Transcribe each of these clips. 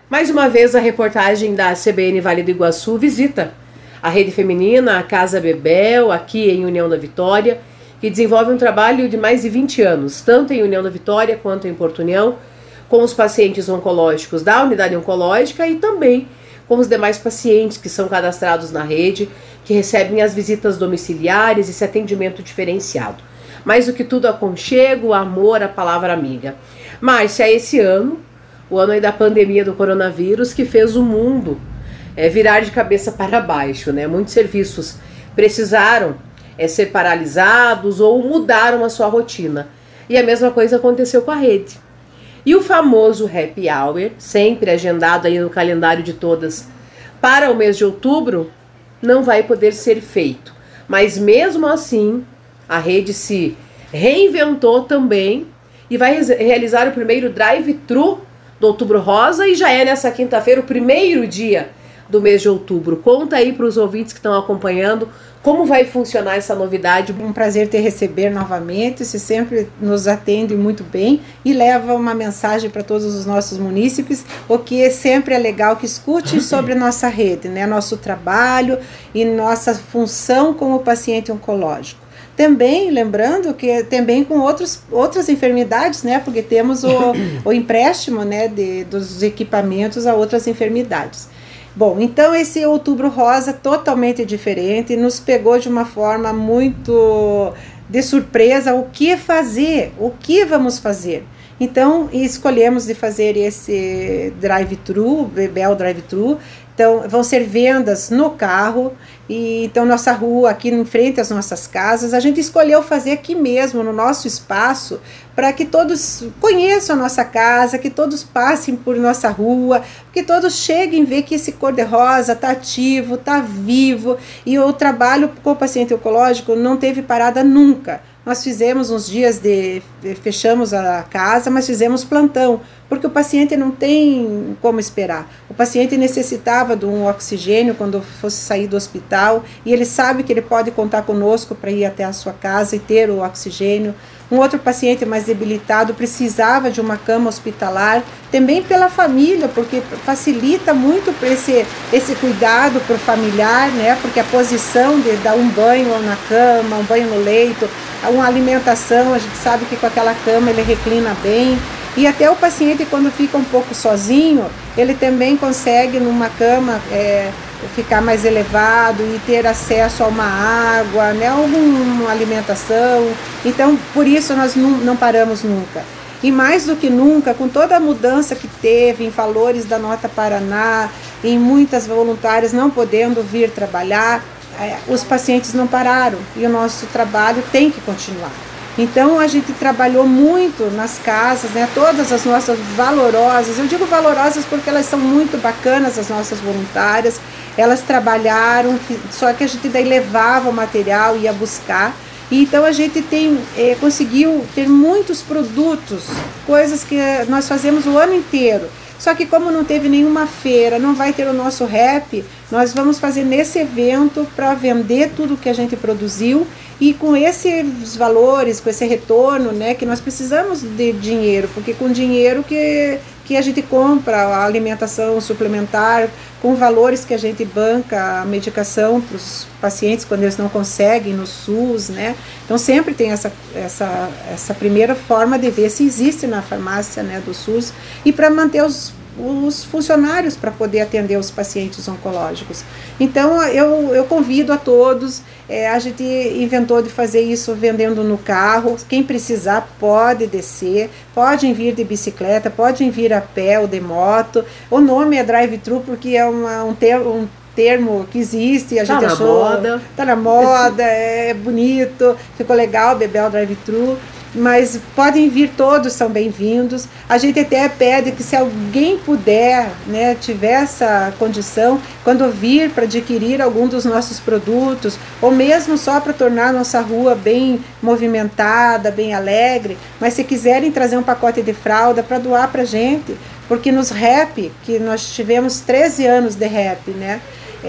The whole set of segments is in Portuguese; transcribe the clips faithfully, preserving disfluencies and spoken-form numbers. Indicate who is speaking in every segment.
Speaker 1: Mais uma vez, a reportagem da C B N Vale do Iguaçu visita a Rede Feminina, a Casa Bebel, aqui em União da Vitória, que desenvolve um trabalho de mais de vinte anos, tanto em União da Vitória quanto em Porto União, com os pacientes oncológicos da unidade oncológica e também com os demais pacientes que são cadastrados na rede, que recebem as visitas domiciliares e esse atendimento diferenciado. Mais do que tudo, aconchego, amor, a palavra amiga. Márcia, esse ano, o ano aí da pandemia do coronavírus, que fez o mundo é, virar de cabeça para baixo, né? Muitos serviços precisaram é, ser paralisados ou mudaram a sua rotina. E a mesma coisa aconteceu com a rede. E o famoso Happy Hour, sempre agendado aí no calendário de todas para o mês de outubro, não vai poder ser feito. Mas mesmo assim, a rede se reinventou também e vai realizar o primeiro drive-thru do Outubro Rosa, e já é nessa quinta-feira o primeiro dia do mês de outubro. Conta aí para os ouvintes que estão acompanhando como vai funcionar essa novidade.
Speaker 2: Um prazer te receber novamente, você sempre nos atende muito bem e leva uma mensagem para todos os nossos munícipes, o que sempre é legal que escute sobre a nossa rede, né? Nosso trabalho e nossa função como paciente oncológico. Também, lembrando que também com outros, outras enfermidades, né? Porque temos o, o empréstimo, né, de, dos equipamentos a outras enfermidades. Bom, então esse Outubro Rosa totalmente diferente, nos pegou de uma forma muito de surpresa. O que fazer? O que vamos fazer? Então, escolhemos de fazer esse drive-thru, Bebel drive-thru. Então, vão ser vendas no carro, e então nossa rua, aqui em frente às nossas casas, a gente escolheu fazer aqui mesmo, no nosso espaço, para que todos conheçam a nossa casa, que todos passem por nossa rua, que todos cheguem a ver que esse cor-de-rosa está ativo, está vivo, e o trabalho com o paciente oncológico não teve parada nunca. Nós fizemos uns dias de, fechamos a casa, mas fizemos plantão, porque o paciente não tem como esperar. O paciente necessitava de um oxigênio quando fosse sair do hospital, e ele sabe que ele pode contar conosco para ir até a sua casa e ter o oxigênio. Um outro paciente mais debilitado precisava de uma cama hospitalar, também pela família, porque facilita muito esse, esse cuidado para o familiar, né? Porque a posição de dar um banho na cama, um banho no leito, uma alimentação, a gente sabe que com aquela cama ele reclina bem. E até o paciente, quando fica um pouco sozinho, ele também consegue numa cama é, ficar mais elevado e ter acesso a uma água, né, alguma alimentação. Então, por isso nós não, não paramos nunca. E mais do que nunca, com toda a mudança que teve em valores da Nota Paraná, em muitas voluntárias não podendo vir trabalhar, é, os pacientes não pararam e o nosso trabalho tem que continuar. Então a gente trabalhou muito nas casas, né? Todas as nossas valorosas, eu digo valorosas porque elas são muito bacanas, as nossas voluntárias, elas trabalharam, só que a gente daí levava o material, ia buscar, e então a gente tem, eh, conseguiu ter muitos produtos, coisas que nós fazemos o ano inteiro. Só que como não teve nenhuma feira, não vai ter o nosso rap, nós vamos fazer nesse evento para vender tudo que a gente produziu, e com esses valores, com esse retorno, né, que nós precisamos de dinheiro, porque com dinheiro que, que a gente compra a alimentação suplementar, com valores que a gente banca a medicação para os pacientes quando eles não conseguem no SUS, né? Então sempre tem essa, essa, essa primeira forma de ver se existe na farmácia, né, do SUS, e para manter os os funcionários para poder atender os pacientes oncológicos. Então eu, eu convido a todos, é, a gente inventou de fazer isso vendendo no carro, quem precisar pode descer, podem vir de bicicleta, podem vir a pé ou de moto. O nome é drive-thru porque é uma, um termo, um termo que existe, a gente
Speaker 1: tá
Speaker 2: achou,
Speaker 1: na moda.
Speaker 2: tá na moda, é bonito, ficou legal, Bebel drive-thru. Mas podem vir, todos são bem-vindos. A gente até pede que se alguém puder, né, tiver essa condição, quando vir para adquirir algum dos nossos produtos, ou mesmo só para tornar nossa rua bem movimentada, bem alegre, mas se quiserem trazer um pacote de fralda para doar para a gente, porque nos rap, que nós tivemos treze anos de rap, né,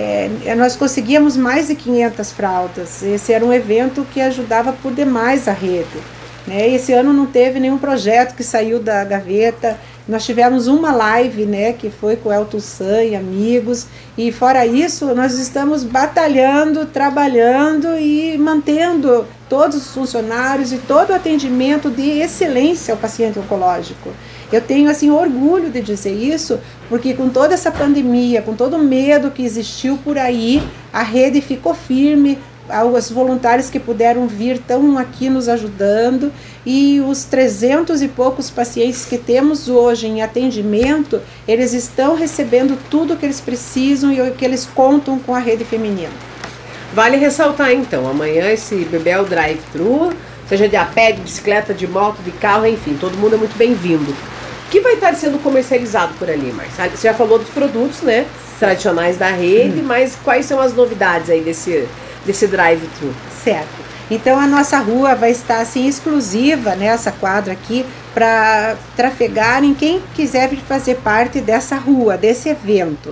Speaker 2: É, nós conseguíamos mais de quinhentas fraldas. Esse era um evento que ajudava por demais a rede. Né? Esse ano não teve nenhum projeto que saiu da gaveta, Nós tivemos uma live, né, que foi com o Elton San e amigos, e fora isso, nós estamos batalhando, trabalhando e mantendo todos os funcionários e todo o atendimento de excelência ao paciente oncológico. Eu tenho, assim, orgulho de dizer isso, porque com toda essa pandemia, com todo o medo que existiu por aí, a rede ficou firme, os voluntários que puderam vir estão aqui nos ajudando, e os trezentos e poucos pacientes que temos hoje em atendimento, eles estão recebendo tudo o que eles precisam e o que eles contam com a rede feminina.
Speaker 1: Vale ressaltar então, amanhã esse Bebel Drive-Thru, seja de a pé, de bicicleta, de moto, de carro, enfim, todo mundo é muito bem-vindo. O que vai estar sendo comercializado por ali, Marcia? Você já falou dos produtos, né, tradicionais da rede, hum. mas quais são as novidades aí desse, desse Drive-Thru?
Speaker 2: Certo. Então a nossa rua vai estar assim exclusiva, né, essa quadra aqui, para trafegarem quem quiser fazer parte dessa rua, desse evento.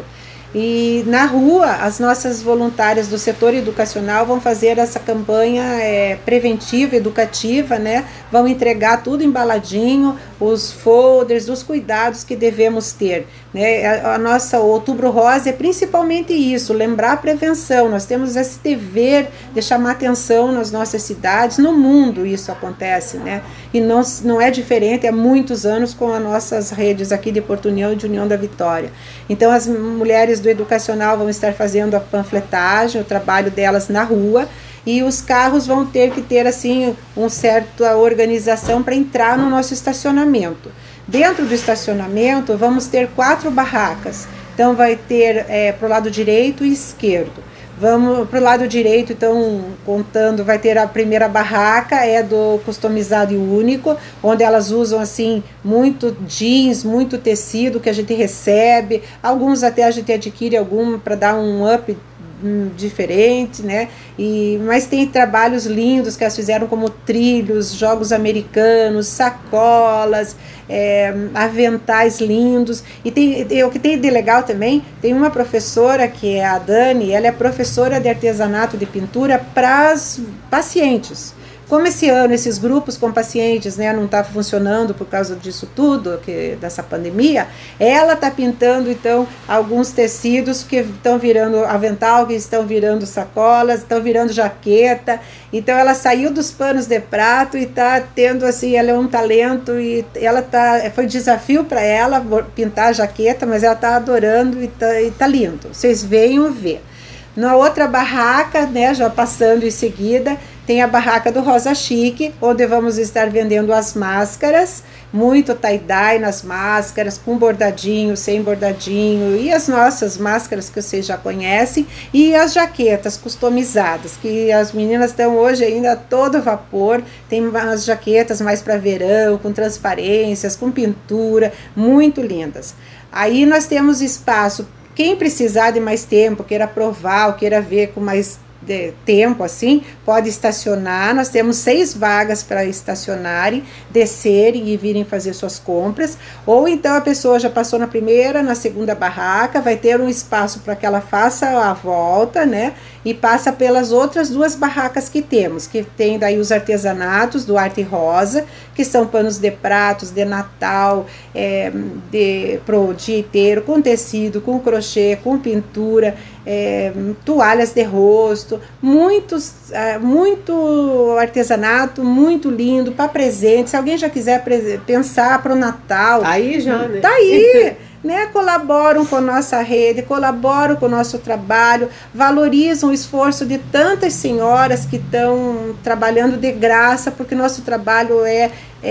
Speaker 2: E na rua, as nossas voluntárias do setor educacional vão fazer essa campanha é, preventiva, educativa, né? Vão entregar tudo embaladinho, os folders, os cuidados que devemos ter, né? A, a nossa Outubro Rosa é principalmente isso, lembrar a prevenção. Nós temos esse dever de chamar atenção nas nossas cidades, no mundo isso acontece, né? E não, não é diferente há muitos anos com as nossas redes aqui de Porto União e de União da Vitória. Então as mulheres do educacional vão estar fazendo a panfletagem, o trabalho delas na rua, e os carros vão ter que ter assim uma certa organização para entrar no nosso estacionamento. Dentro do estacionamento vamos ter quatro barracas, então vai ter é, para o lado direito e esquerdo. Vamos para o lado direito, então, contando, vai ter a primeira barraca, é do customizado e único, onde elas usam, assim, muito jeans, muito tecido que a gente recebe, alguns até a gente adquire algum para dar um up hum, diferente, né? E, mas tem trabalhos lindos que elas fizeram, como trilhos, jogos americanos, sacolas, é, aventais lindos. E tem, o que tem de legal também, tem uma professora que é a Dani, ela é professora de artesanato de pintura para as pacientes. Como esse ano esses grupos com pacientes, né, não estavam funcionando por causa disso tudo, que, dessa pandemia, ela está pintando então alguns tecidos que estão virando avental, que estão virando sacolas, estão virando jaqueta. Então ela saiu dos panos de prato e está tendo assim, ela é um talento, e ela tá, foi desafio para ela pintar a jaqueta, mas ela está adorando e está e tá lindo. Vocês venham ver. Na outra barraca, né, já passando em seguida, tem a barraca do Rosa Chique, onde vamos estar vendendo as máscaras, muito tie-dye nas máscaras, com bordadinho, sem bordadinho, e as nossas máscaras que vocês já conhecem, e as jaquetas customizadas, que as meninas estão hoje ainda a todo vapor. Tem umas jaquetas mais para verão, com transparências, com pintura, muito lindas. Aí nós temos espaço. Quem precisar de mais tempo, queira provar ou queira ver com mais de tempo assim, pode estacionar. Nós temos seis vagas para estacionarem, descerem e virem fazer suas compras. Ou então a pessoa já passou na primeira, na segunda barraca, vai ter um espaço para que ela faça a volta, né? E passa pelas outras duas barracas que temos, que tem daí os artesanatos do Arte Rosa, que são panos de pratos, de Natal, é, de, pro dia inteiro, com tecido, com crochê, com pintura, é, toalhas de rosto, muitos, é, muito artesanato, muito lindo, para presente. Se alguém já quiser pensar para o Natal...
Speaker 1: Tá aí já, né?
Speaker 2: Tá aí! Né, colaboram com a nossa rede, colaboram com o nosso trabalho, valorizam o esforço de tantas senhoras que estão trabalhando de graça, porque nosso trabalho é,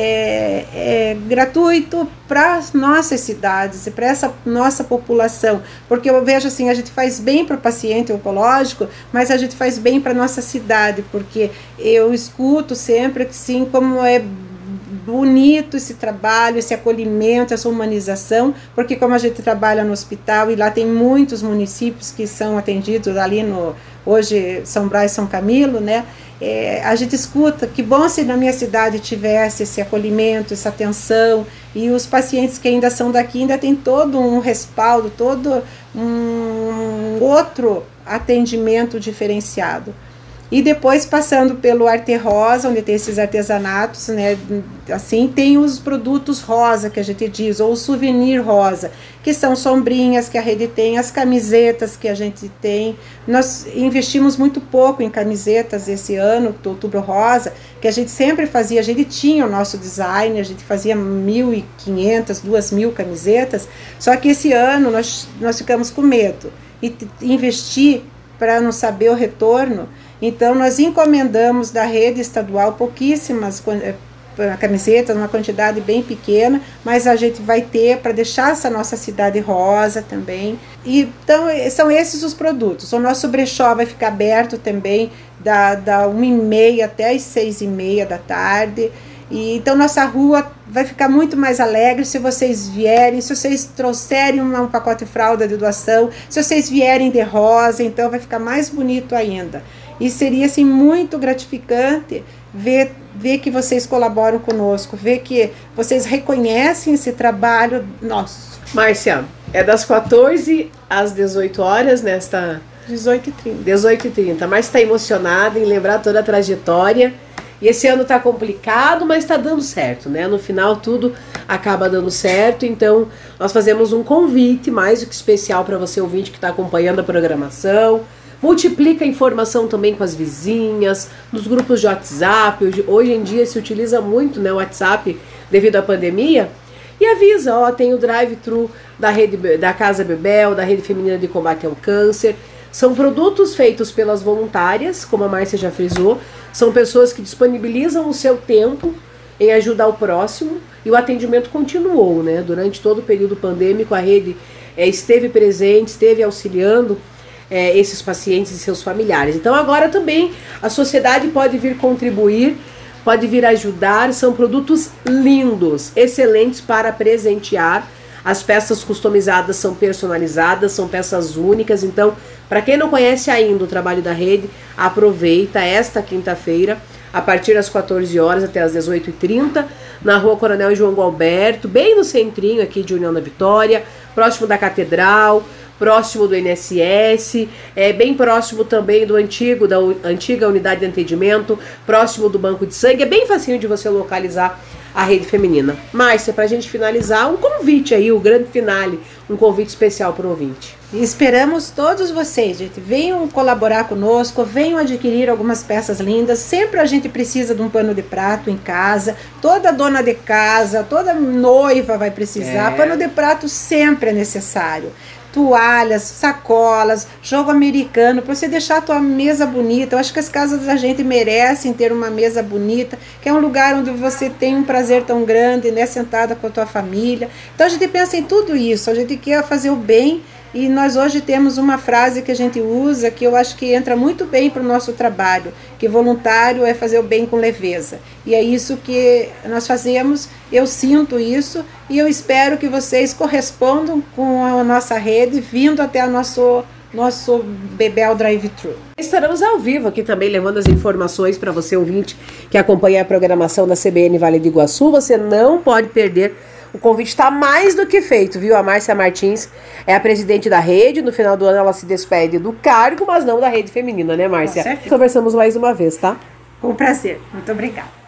Speaker 2: é, é gratuito para as nossas cidades e para essa nossa população, porque eu vejo assim, a gente faz bem para o paciente oncológico, mas a gente faz bem para a nossa cidade, porque eu escuto sempre que sim, como é bonito esse trabalho, esse acolhimento, essa humanização, porque como a gente trabalha no hospital e lá tem muitos municípios que são atendidos ali no, hoje São Brás e São Camilo, né, é, a gente escuta, que bom se na minha cidade tivesse esse acolhimento, essa atenção, e os pacientes que ainda são daqui ainda tem todo um respaldo, todo um outro atendimento diferenciado. E depois passando pelo Arte Rosa, onde tem esses artesanatos, né? Assim, tem os produtos rosa que a gente diz, ou o souvenir rosa, que são sombrinhas que a rede tem, as camisetas que a gente tem. Nós investimos muito pouco em camisetas esse ano, do Outubro Rosa, que a gente sempre fazia, a gente tinha o nosso design, a gente fazia mil e quinhentas, duas mil camisetas, só que esse ano nós, nós ficamos com medo e investir para não saber o retorno. Então, nós encomendamos da rede estadual pouquíssimas camisetas, uma quantidade bem pequena, mas a gente vai ter para deixar essa nossa cidade rosa também. E, então, são esses os produtos. O nosso brechó vai ficar aberto também da, da uma e meia até as seis e meia da tarde. E, então, nossa rua vai ficar muito mais alegre se vocês vierem, se vocês trouxerem um, um pacote de fralda de doação, se vocês vierem de rosa, então vai ficar mais bonito ainda. E seria assim muito gratificante ver, ver que vocês colaboram conosco, ver que vocês reconhecem esse trabalho nosso.
Speaker 1: Márcia, é das quatorze às dezoito horas nesta...
Speaker 2: dezoito e trinta.
Speaker 1: dezoito e trinta. Márcia está emocionada em lembrar toda a trajetória. E esse ano está complicado, mas está dando certo, né? No final tudo acaba dando certo. Então nós fazemos um convite mais do que especial para você ouvinte que está acompanhando a programação. Multiplica a informação também com as vizinhas, nos grupos de WhatsApp. Hoje, hoje em dia se utiliza muito, né, o WhatsApp devido à pandemia. E avisa, ó, tem o drive-thru da rede da Casa Bebel, da Rede Feminina de Combate ao Câncer. São produtos feitos pelas voluntárias, como a Márcia já frisou. São pessoas que disponibilizam o seu tempo em ajudar o próximo. E o atendimento continuou, né? Durante todo o período pandêmico, a rede é, esteve presente, esteve auxiliando É, esses pacientes e seus familiares. Então agora também a sociedade pode vir contribuir, pode vir ajudar. São produtos lindos, excelentes para presentear. As peças customizadas são personalizadas, são peças únicas. Então, para quem não conhece ainda o trabalho da rede, aproveita esta quinta-feira, a partir das quatorze horas até as dezoito e trinta, na Rua Coronel João Gualberto, bem no centrinho aqui de União da Vitória, próximo da Catedral, próximo do I N S S, é bem próximo também do antigo, da antiga unidade de atendimento, próximo do banco de sangue. É bem facinho de você localizar a rede feminina. Márcia, para a gente finalizar, um convite aí, o grande finale, um convite especial para o ouvinte.
Speaker 2: E esperamos todos vocês, gente, venham colaborar conosco, venham adquirir algumas peças lindas. Sempre a gente precisa de um pano de prato em casa, toda dona de casa, toda noiva vai precisar, é. Pano de prato sempre é necessário. Toalhas, sacolas, jogo americano, para você deixar a tua mesa bonita. Eu acho que as casas da gente merecem ter uma mesa bonita, que é um lugar onde você tem um prazer tão grande, né, sentada com a tua família. Então a gente pensa em tudo isso, a gente quer fazer o bem. E nós hoje temos uma frase que a gente usa, que eu acho que entra muito bem para o nosso trabalho, que voluntário é fazer o bem com leveza. E é isso que nós fazemos, eu sinto isso, e eu espero que vocês correspondam com a nossa rede, vindo até o nosso, nosso Bebel Drive-Thru.
Speaker 1: Estaremos ao vivo aqui também, levando as informações para você, ouvinte, que acompanha a programação da C B N Vale do Iguaçu. Você não pode perder. O convite está mais do que feito, viu? A Márcia Martins é a presidente da rede. No final do ano ela se despede do cargo, mas não da rede feminina, né, Márcia?
Speaker 2: Com certeza.
Speaker 1: Conversamos mais uma vez, tá?
Speaker 2: Com prazer. Muito obrigada.